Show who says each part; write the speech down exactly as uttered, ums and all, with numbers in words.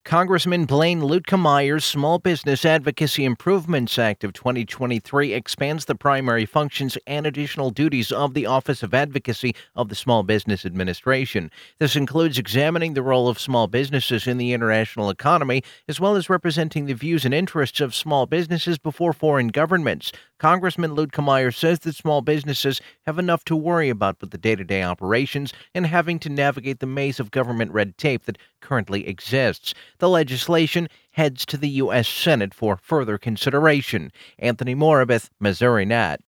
Speaker 1: Congressman Blaine Luetkemeier's Small Business Advocacy Improvements Act of twenty twenty-three expands the primary functions and additional duties of the Office of Advocacy of the Small Business Administration. This includes examining the role of small businesses in the international economy, as well as representing the views and interests of small businesses before foreign governments. Congressman Luetkemeyer says that small businesses have enough to worry about with the day-to-day operations and having to navigate the maze of government red tape that currently exists. The legislation heads to the U S Senate for further consideration. Anthony Morabith, Missouri Net.